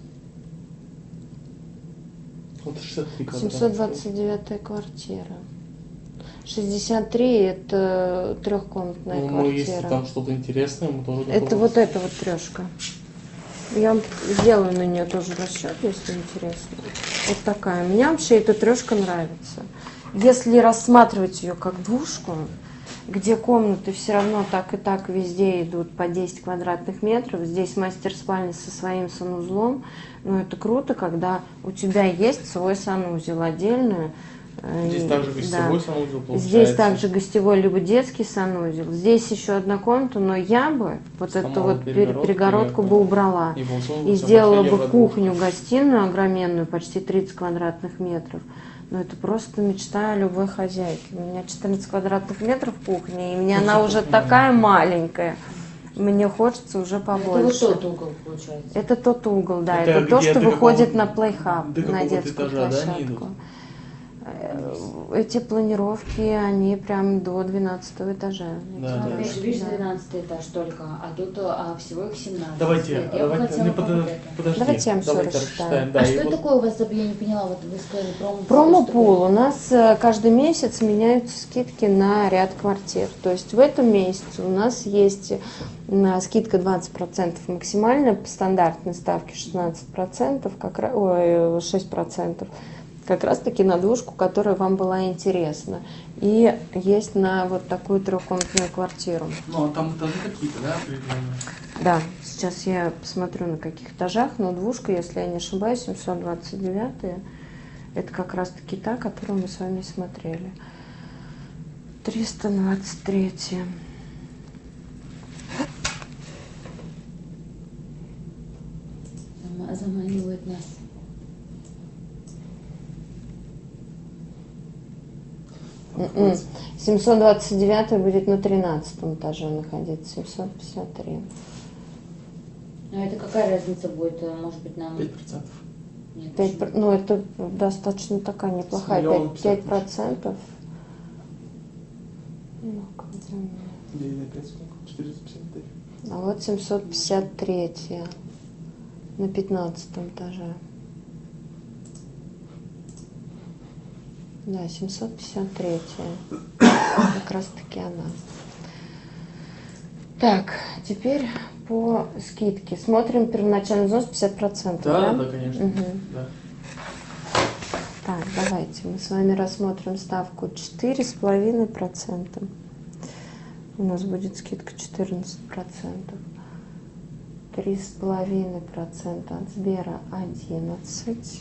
Вот шестьдесят три квадрата. семьсот двадцать девятая квартира. шестьдесят три это трехкомнатная Ну, мы, если квартира. там что-то интересное, мы тоже Это готовы. вот эта вот трешка. Я вам сделаю на нее тоже расчет, если интересно. Вот такая. Мне вообще эта трешка нравится. Если рассматривать ее как двушку, где комнаты все равно так и так везде идут по десять квадратных метров. Здесь мастер-спальня со своим санузлом. Но это круто, когда у тебя есть свой санузел отдельный. Здесь также гостевой да. санузел получается. Здесь также гостевой либо детский санузел. Здесь еще одна комната, но я бы вот Сломала эту вот перегородку, перегородку бы убрала. И, и сделала бы кухню-гостиную огроменную, почти тридцать квадратных метров. Но это просто мечта любой хозяйки. У меня четырнадцать квадратных метров кухни, и мне она уже такая маленькая. Мне хочется уже побольше. Это вот тот угол, получается? Это тот угол, да. Это, это то, что выходит какого, на плейхаб, на детскую этажа, площадку. Да, эти планировки, они прям до двенадцатого этажа. Да, да. Опять же, видишь, двенадцатый этаж только, а тут а всего их семнадцать. Давайте, я давайте, не под, подожди. Давайте я вам Давайте все рассчитаю. Да, а что вот... такое у вас, я не поняла, вот вы сказали промо-пул? Промо-пул. У нас каждый месяц меняются скидки на ряд квартир. То есть в этом месяце у нас есть скидка двадцать процентов максимальная, по стандартной ставке шестнадцать процентов, как, ой, шесть процентов. Как раз таки на двушку, которая вам была интересна. И есть на вот такую трехкомнатную квартиру. Ну, а там этажи какие-то, да, определенные? Да, сейчас я посмотрю, на каких этажах, но двушка, если я не ошибаюсь, семьсот двадцать девять, это как раз таки та, которую мы с вами смотрели. триста двадцать три. Заманивает нас. семьсот двадцать девять будет на тринадцатом этаже находиться, семьсот пятьдесят три. А это какая разница будет, может быть, нам? пять процентов. Нет, пять, ну, это достаточно такая неплохая, пять, пять процентов. Ну, а вот семьсот пятьдесят три на пятнадцатом этаже. Да, семьсот пятьдесят три. Как раз таки она. Так, теперь по скидке. Смотрим первоначальный взнос пятьдесят процентов. Да, да, да, конечно. Угу. Да. Так, давайте мы с вами рассмотрим ставку четыре с половиной процента. У нас будет скидка четырнадцать процентов. три с половиной процента от Сбера одиннадцать.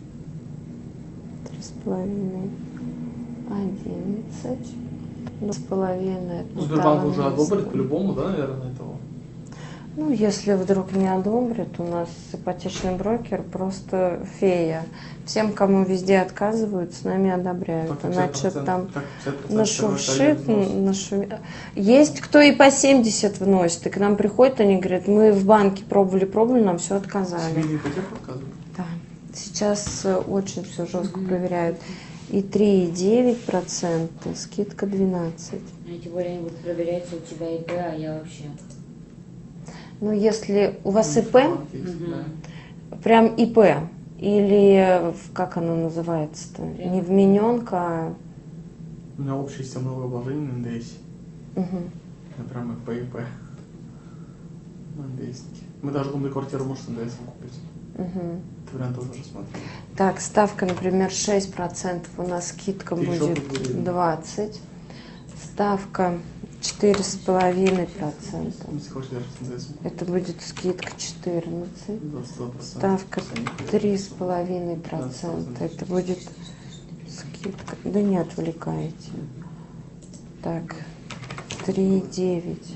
С половиной одиннадцать, два с половиной. Ну, Сбербанк уже одобрит по-любому, да, наверное, этого? Ну, если вдруг не одобрит, у нас ипотечный брокер просто фея. Всем, кому везде отказывают, с нами одобряют. Значит, там нашуршит, нашу... Есть кто и по семьдесят вносит, и к нам приходят, они говорят, мы в банке пробовали, пробовали, нам все отказали. Семейный ипотеку отказывают? Да. Сейчас очень все жестко mm-hmm. проверяют. И три и девять процента, скидка двенадцать. А тем более они будут проверять у тебя ИП, а я вообще. Ну, если у вас ИП, mm-hmm. прям ИП, или как оно называется-то? Yeah. Не вмененка, а... У меня общая система налогообложения на эн дэ эс. Угу. Я прям ИП, ИП. На эн дэ эсники. Мы даже умную квартиру можем с эн дэ эсом купить. Угу. Этот вариант тоже рассматриваем. Так, ставка, например, шесть процентов, у нас скидка Ты будет двадцать. Ставка четыре с половиной процента. Это будет скидка четырнадцать. Ставка три с половиной процента. Это будет скидка. Да не отвлекайте. Так, три и девять.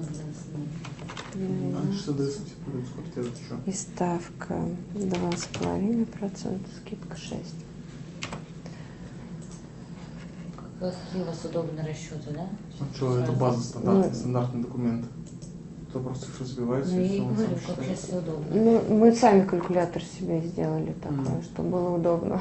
И ставка два с половиной процента, скидка шесть. Какие у вас удобные расчеты, да? Ну что, это база стандартный, ну, стандартный документ. То просто цифры сбиваются. Ну, я и говорю, как если удобно. Ну, мы сами калькулятор себе сделали такой, mm. чтобы было удобно.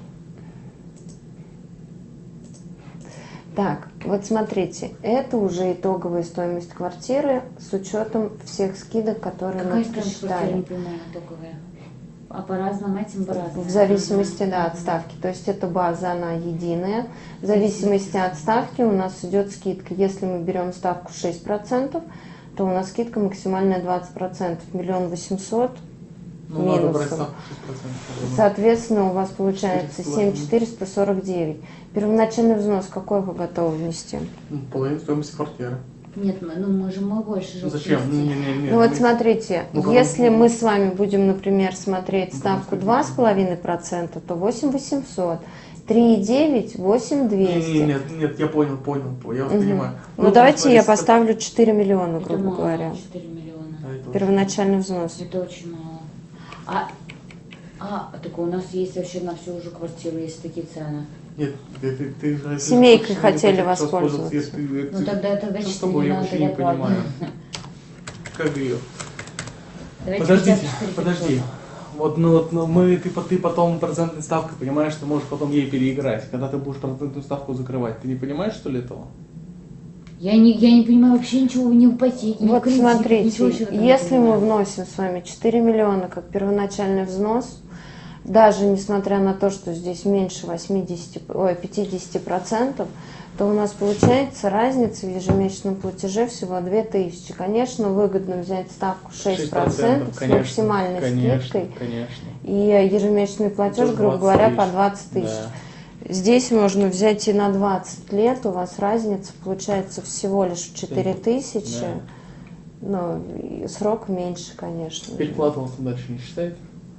Так, вот смотрите, это уже итоговая стоимость квартиры с учетом всех скидок, которые Какая мы посчитали. Я не понимаю, итоговая? А по разным этим по-разному? В зависимости, да, от ставки. То есть эта база, она единая. В зависимости от ставки у нас идет скидка. Если мы берем ставку шесть процентов, то у нас скидка максимальная двадцать процентов. Миллион восемьсот. Ну, надо брать минусом. ставку шесть процентов. Соответственно, у вас получается четыреста семь тысяч четыреста сорок девять. Первоначальный взнос какой вы готовы внести? Ну, половину стоимости квартиры. Нет, мы, ну мы же мы больше же. Ну, зачем? Не, не, не, не, Ну вот мы- смотрите, Ну, потом- если мы с вами будем, например, смотреть Ну, ставку потом- два с половиной процента, то восемь тысяч восемьсот, три и девять, восемь тысяч Не, двести. не, нет, нет, я понял, понял, я вас Мгм. понимаю. Ну Вот, давайте смотри, я ста- поставлю четыре миллиона, Это грубо мало, говоря. четыре миллиона. Да, это очень- Первоначальный взнос. Это очень мало. А, а, так у нас есть вообще на всю уже квартиру, есть такие цены. Нет, ты, ты, ты, ты Семейкой ты хотели хочешь воспользоваться. Я- ты- Ну ты- тогда тогда что с четыре тобой, я миллиона, вообще не тогда ладно. понимаю. Как ее? Давайте Подождите, пятьдесят четыре подожди. пятьсот. Вот, ну, вот, ну, мы, ты, по- ты потом процентной ставкой понимаешь, ты можешь потом ей переиграть. Когда ты будешь процентную ставку закрывать, ты не понимаешь, что ли, этого? Я не, я не понимаю вообще ничего, ни в ипотеке, ни в Вот кредите, ничего смотрите, вообще в этом не если мы понимаю. вносим с вами четыре миллиона как первоначальный взнос, даже несмотря на то, что здесь меньше восьмидесяти, ой, пятидесяти процентов, то у нас получается разница в ежемесячном платеже всего две тысячи. Конечно, выгодно взять ставку шесть процентов с конечно, максимальной конечно, скидкой конечно. и ежемесячный платеж, грубо говоря, по двадцать тысяч. Да. Здесь можно взять и на двадцать лет, у вас разница получается всего лишь в четыре тысячи, Да. но и срок меньше, конечно. Переплата у вас там дальше не считает?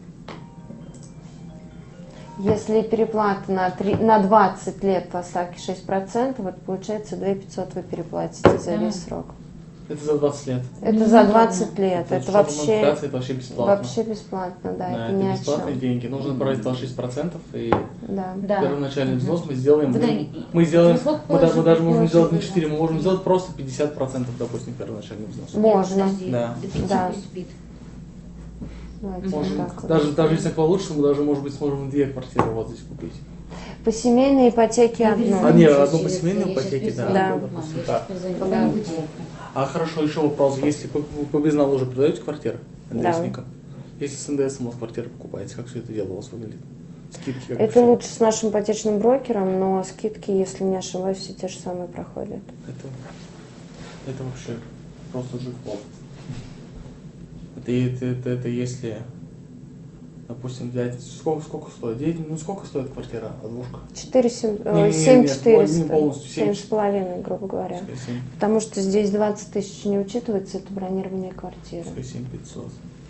Если переплата на, три, на двадцать лет по ставке шесть процентов, это получается две тысячи пятьсот вы переплатите за Да. весь срок. Это за двадцать лет. Это Ну, за ну, двадцать да. лет, это что вообще, амортизация, это вообще бесплатно. вообще бесплатно, да, Да, это это ни о бесплатные чем. деньги. Нужно брать двадцать шесть процентов и Да. Да. первоначальный Мгм. взнос мы сделаем. Да, мы, и- мы сделаем, ну, сколько мы, даже, мы положить, даже можем положить сделать не нужно? четыре, мы можем сделать просто пятьдесят процентов, допустим, первоначальный взнос. Можно. Подожди, Да. до пяти Да. пусть спит. Давайте Можем, вот так вот. даже, даже если получится, мы даже, может быть, сможем две квартиры вот здесь купить. По семейной ипотеке Я одну. перезвоню А, не, сейчас одну по через- семейной я сейчас ипотеке, да. перезвоню. Да. Мам, Допустим, я да. сейчас перезвоню. Да. Пока не будете. А хорошо, еще вопрос. Если по, по безналу уже продаете квартиры НДСникам? Если с НДС у вас квартиру покупаете, как все это дело у вас выглядит? Скидки как Это вообще? лучше с нашим ипотечным брокером, но скидки, если не ошибаюсь, все те же самые проходят. Это, это вообще просто жив-плод. Это, это, это, это если, допустим, взять, сколько, сколько стоит? девять, ну сколько стоит квартира, а двушка? четыре семь, Не, не, не, семь нет, четыреста, не полностью, семь. семь с половиной, грубо говоря. Пускай семь, Потому что здесь двадцать тысяч не учитывается, это бронирование квартиры. пускай семь пятьсот.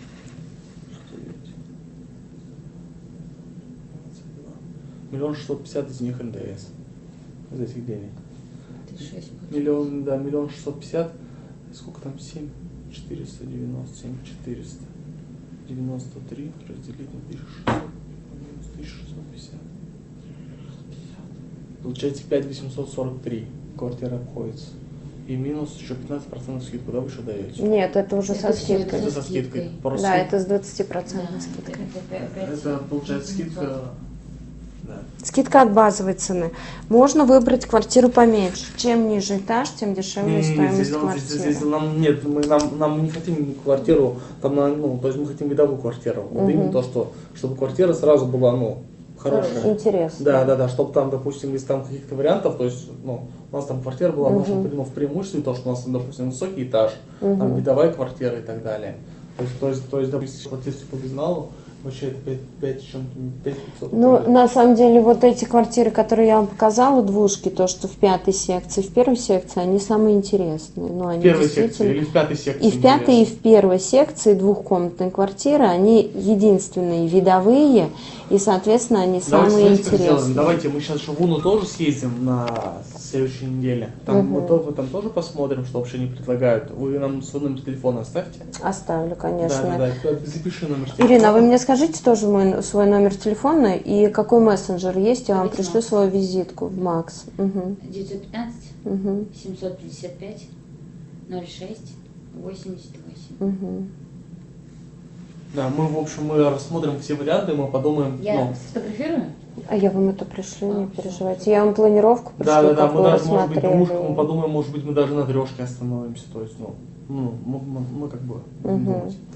Миллион шестьсот пятьдесят из них НДС. Из этих денег. тридцать шесть будет. Миллион, да, миллион шестьсот пятьдесят. Сколько там? Семь четыреста девяносто, семь четыреста девяносто три разделить на тысячу шестьсот, минус тысяча шестьсот пятьдесят. Получается пять восемьсот сорок три. Квартира обходится. И минус еще пятнадцать процентов скидку, да, вы еще даете? Нет, это уже со Это всё, скидкой. Это со скидкой. Просто Да, это с двадцати Да, процентной это скидкой. пять- пять- это получается семьсот. скидка. Да. Скидка от базовой цены. Можно выбрать квартиру поменьше. Чем ниже этаж, тем дешевле Не, не, не, стоимость здесь, здесь- квартиры. здесь нам нет, мы нам, нам не хотим квартиру, там, на- ну, то есть мы хотим видовую квартиру. Вот Мгм. именно то, что чтобы квартира сразу была, ну, хорошая. Интересно. Да, да, да, чтобы там, допустим, из там каких-то вариантов, то есть, ну, у нас там квартира была в нашем Мгм. ну, в преимуществе, то, что у нас, допустим, высокий этаж, там Мгм. видовая квартира и так далее. То есть, то есть, то есть допустим, вот если по безналу, вообще это пять, пять с чем-то, пять пятьсот. Ну, на самом деле, вот эти квартиры, которые я вам показала, двушки, то, что в пятой секции, в первой секции, они самые интересные. Ну, в они первой действительно... секции или в пятой секции? И в пятой, и интересно? в первой секции двухкомнатные квартиры, они единственные видовые, и, соответственно, они Давайте, самые знаете, как сделаем? интересные. Давайте мы сейчас в Шавуну тоже съездим на следующей неделе. Там, мы, Мгм. то- мы там тоже посмотрим, что вообще они предлагают. Вы нам свой номер телефона оставьте. Оставлю, конечно. Да, да, да. Запиши номер телефона. Ирина, а вы мне скажите тоже мой, свой номер телефона и какой мессенджер есть, я вам Давайте пришлю Макс. свою визитку в Макс. Угу. девятьсот пятнадцать Угу. семьсот пятьдесят пять ноль шесть восемьдесят восемь. Угу. Да, мы, в общем, мы рассмотрим все варианты, мы подумаем. Я ну, сфотографирую? А я вам это пришлю, не А, всё, переживайте. всё. Я вам планировку пришлю, да, да, да, как мы вы даже, может быть, рассмотрели. двушку, мы подумаем, может быть, мы даже на трешке остановимся. То есть, ну, ну мы, мы- мы как бы будем Мгм. думать.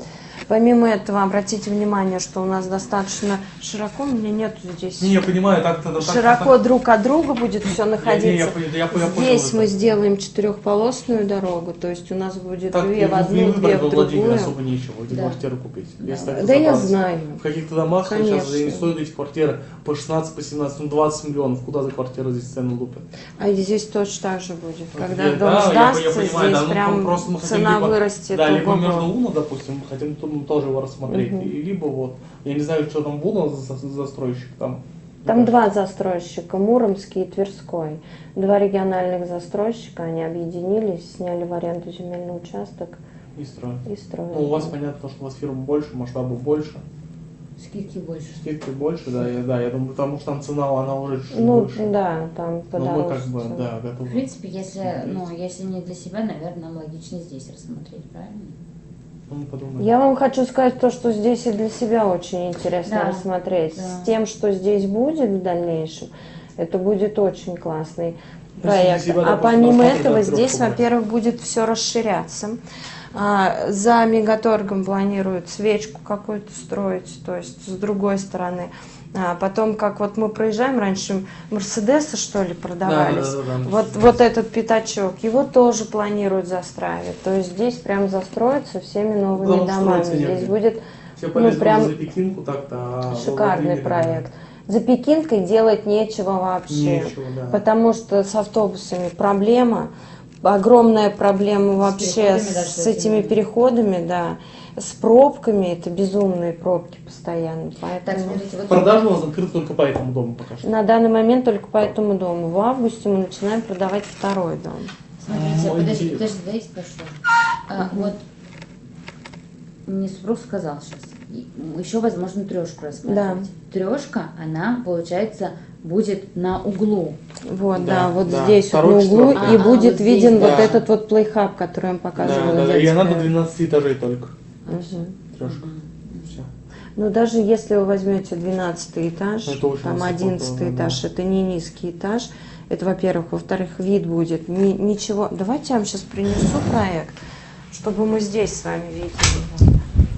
Помимо этого, обратите внимание, что у нас достаточно широко, у меня нету здесь. Не, я понимаю, так-то... Широко так, друг от друга будет все находиться. Не, не, я, я, я, я Здесь понял мы это. сделаем четырехполосную дорогу, то есть у нас будет Так, две в одну, в две в Владимире другую. особо нечего, где Да. квартиру купить. Да. Если так Да я разобраться. знаю. В каких-то домах Конечно. сейчас не стоят эти квартиры по шестнадцать, по семнадцать, ну двадцать миллионов. Куда за квартиру здесь цену лупят? А здесь точно так же будет. Когда Я- дом да, я- сдастся, я понимаю, здесь да, ну, прям просто мы хотим цена либо- вырастет. Да, либо ого-го. между Уно, допустим, мы хотим там тоже его рассмотреть, Мгм. и либо вот, я не знаю, что там Уно за, за застройщик там. Там Ну, два застройщика, Муромский и Тверской. Два региональных застройщика, они объединились, сняли в аренду земельный участок И строят. и строят. Ну, у вас понятно, что у вас фирма больше, масштабы больше, Скидки больше. скидки больше, да, я, да, я думаю, потому что там цена, она уже чуть Ну, больше. да, там Но подороже. мы как бы, всё. да, В готовы. принципе, если, смотреть. ну, если не для себя, наверное, нам логично здесь рассмотреть, правильно? Ну, мы подумаем. Я вам хочу сказать то, что здесь и для себя очень интересно Да, рассмотреть. да. С тем, что здесь будет в дальнейшем, это будет очень классный для проект. себя, А допустим, помимо рассматривать этого, трёхку здесь, брать. во-первых, будет все расширяться. А, За мегаторгом планируют свечку какую-то строить, то есть с другой стороны. А потом, как вот мы проезжаем, раньше Мерседесы, что ли, продавались. Да, да, да, да. Вот, вот этот пятачок, его тоже планируют застраивать. То есть здесь прям застроится всеми новыми Потому что домами. строиться негде. Здесь будет Все полезли прям за Пекинку так-то, а во шикарный Владимире, проект. За Пекинкой делать нечего вообще. Нечего, да. Потому что с автобусами проблема, огромная проблема вообще переходами, да, с, что с этими этими- переходами, да. С пробками, это безумные пробки постоянно. Так, Поэтому смотрите, вот Продажа у нас закрыта только по этому дому пока что. на данный момент только по этому дому. В августе мы начинаем продавать второй дом. смотрите, Мой подожди, дед. подожди, дайте спрошу. А, вот мне супруг сказал сейчас, еще возможно трешку рассматривать. Трешка, она, получается, будет на углу. Вот, Да, да, вот да. здесь вот Второй, на углу, четвертый. и А, а, будет вот здесь, виден вот да. этот вот плейхаб, который я вам показывала. Да, да, да. И она до детская. двенадцати этажей только. Мгм. Трешка. Все. Ну, даже если вы возьмете двенадцатый этаж, Это очень там высоко, одиннадцатый да, этаж, да. это не низкий этаж, это, во-первых. Во-вторых, вид будет ни- ничего. Давайте я вам сейчас принесу проект, чтобы мы здесь с вами видели его.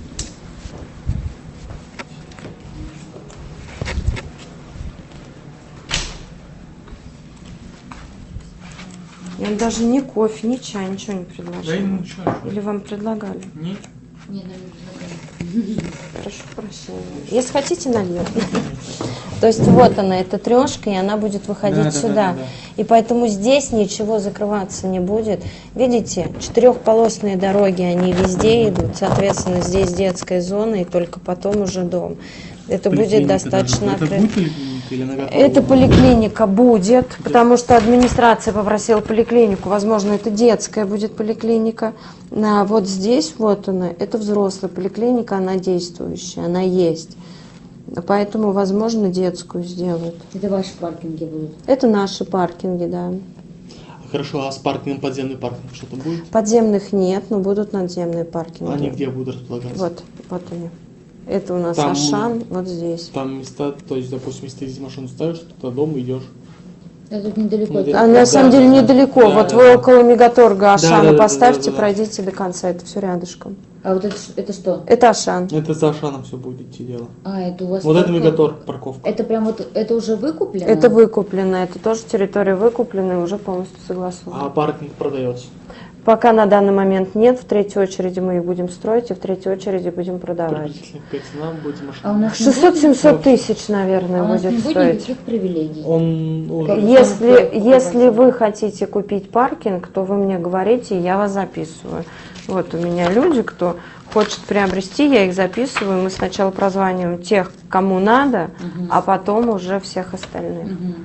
Я вам даже ни кофе, ни чай, ничего не Да и предложила. ничего. Или вам предлагали? Нет. Нет, нам не предлагали. Прошу прощения. Если хотите, нальем. То есть вот она, эта трешка, и она будет выходить Да, да, сюда. да, да, да. И поэтому здесь ничего закрываться не будет. Видите, четырехполосные дороги, они везде идут. Соответственно, здесь детская зона, и только потом уже дом. Это будет Поликлиника достаточно даже. Это открыто. будет поликлиника или на готовом? Это поликлиника будет, потому что администрация попросила поликлинику. Возможно, это детская будет поликлиника. А вот здесь, вот она, это взрослая поликлиника, она действующая, она есть. Поэтому, возможно, детскую сделают. Это ваши паркинги будут. Это наши паркинги, да. Хорошо, а с паркингом, подземный паркинг что-то будет? Подземных нет, но будут надземные паркинги. Они где будут располагаться? Вот, вот они. Это у нас Там- Ашан, вот здесь. Там места, то есть, допустим, если ты здесь машину ставишь, то до дома идешь. Да, тут недалеко. Ну, это- А на Да, самом да, деле да. недалеко. Да, Вот да, вы да. около Мегаторга Да, Ашана да, да, поставьте, да, да, да. пройдите до конца. Это все рядышком. А вот это, ш- это что? Это Ашан. Это за Ашаном все будет идти дело. А, это у вас Вот это парковка? Мегаторг, парковка. Это прям вот, это уже выкуплено? Это выкуплено, это тоже территория выкупленная, уже полностью согласована. А паркинг продается. Пока на данный момент нет, в третьей очереди мы их будем строить, и в третьей очереди будем продавать. Приблизительно какая цена будет за машину? А у нас не будет- шестьсот-семьсот тысяч, наверное, а у нас будет не будет стоить. никаких привилегий. Он уже... Как- Если, Самых если первых вы хотите купить паркинг, то вы мне говорите, и я вас записываю. Вот у меня люди, кто хочет приобрести, я их записываю. Мы сначала прозваниваем тех, кому надо, Мгм. а потом уже всех остальных. Мгм.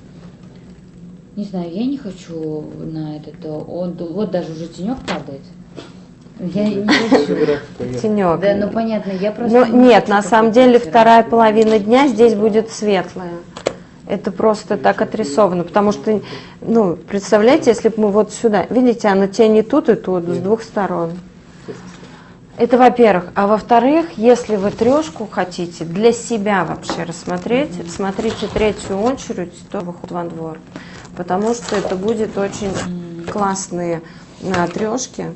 Не знаю, я не хочу на этот, он, вот даже уже тенек падает. Я не хочу. Тенек. Да, ну понятно, я просто... Но не нет, хочу на самом покупать деле вчера. вторая половина дня здесь будет светлая. Это просто так отрисовано, потому что, ну, представляете, если бы мы вот сюда, видите, она тянет тут и тут, с двух сторон. Это во-первых. А во-вторых, если вы трешку хотите для себя вообще рассмотреть, смотрите третью очередь, то выход во двор. Потому что это будет очень классные а, трешки.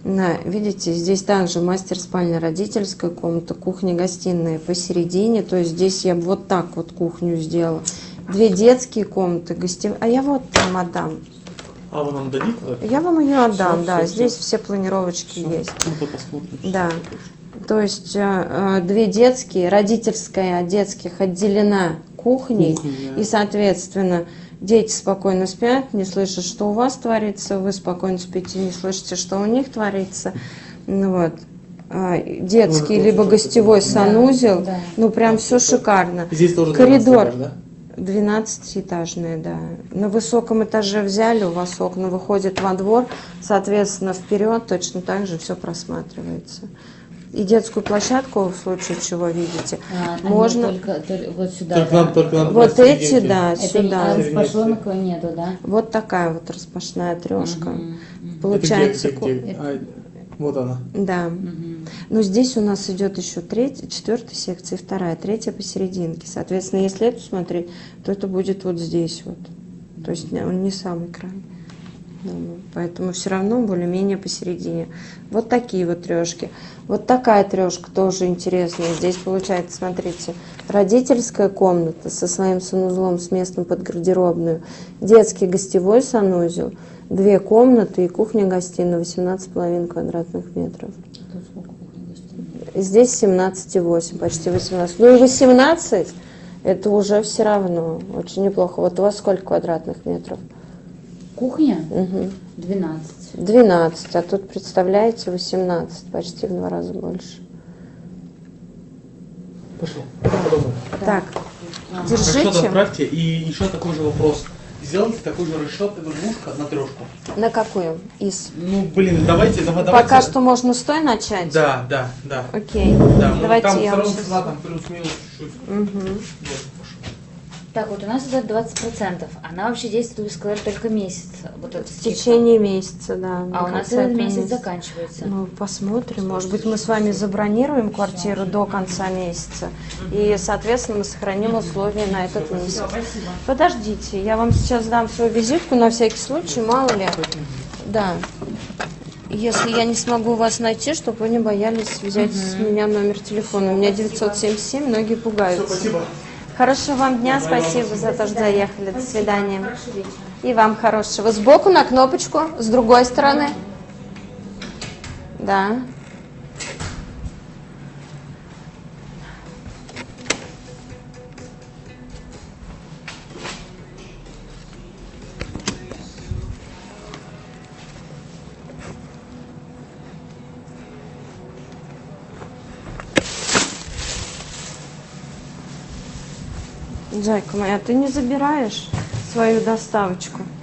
Да, видите, здесь также мастер-спальня, родительская комната, кухня-гостиная посередине. То есть здесь я вот так вот кухню сделала. Две детские комнаты, гостевые. А я вот там отдам. А вы нам дадите? Я вам ее отдам, Всё, да. всё, Здесь всё. все планировочки Всё. есть. Ну, то посмотрим. Да. То есть э, э, две детские, родительская от детских отделена кухней. Кухня, да. И, соответственно, дети спокойно спят, не слышат, что у вас творится, вы спокойно спите, не слышите, что у них творится. Ну, вот. А, детский, Ну, либо это гостевой да, санузел. да. Ну, прям А, все супер. шикарно. Здесь тоже Коридор. двенадцать этаж, да? двенадцатиэтажные, да. На высоком этаже взяли, у вас окна выходят во двор, соответственно, вперед точно так же все просматривается. И детскую площадку, в случае чего видите, А, они можно... только, только вот сюда. Только да? надо, только надо Вот брать эти, деньги. да, Это сюда. не, а распашонок нету, да? Вот такая вот распашная трешка. Мгм, мгм. Получается, Это где, где, где? ку- А, вот она. да. Мгм. Но здесь у нас идет еще третья, четвертая секция, и вторая, третья посерединке. Соответственно, если эту смотреть, то это будет вот здесь вот. То есть не- он не самый край. Думаю. Поэтому все равно более-менее посередине. Вот такие вот трешки. Вот такая трешка тоже интересная. Здесь получается, смотрите, родительская комната со своим санузлом, с местом под гардеробную, детский гостевой санузел, две комнаты и кухня-гостиная, восемнадцать с половиной квадратных метров. Тут сколько кухни гостиной? Здесь семнадцать и восемь, почти восемнадцать. Ну и восемнадцать, это уже все равно очень неплохо. Вот у вас сколько квадратных метров? Кухня? Угу. двенадцать. двенадцать, а тут, представляете, восемнадцать, почти в два раза больше. Пошел. Подумай. Так, Ага. держите. Расчет отправьте. И еще такой же вопрос. Сделайте такой же расчет, это двушка на трешку. На какую из? Ну, блин, давайте, давай, Пока давайте. что можно с той начать? Да, да, да. Окей. Да, ну, Давайте там я все вам равно сейчас... цена там плюс-минус чуть-чуть. Мгм. Вот, пошел. Так, вот у нас идет двадцать процентов. Она вообще действует, вы сказали, только месяц. Вот это В течение месяца, да. А до у нас конца этот этого месяц месяца. заканчивается. Ну, посмотрим. Может быть, мы с вами забронируем квартиру до конца месяца. И, соответственно, мы сохраним условия на этот месяц. Подождите, я вам сейчас дам свою визитку на всякий случай, мало ли. Да. Если я не смогу вас найти, чтобы вы не боялись взять с меня номер телефона. У меня девятьсот семьдесят семь, многие Все, пугаются. спасибо. Хорошего вам дня, спасибо за то, что заехали. До свидания. И вам хорошего. Сбоку на кнопочку, с другой стороны. Да. Зайка моя, ты не забираешь свою доставочку?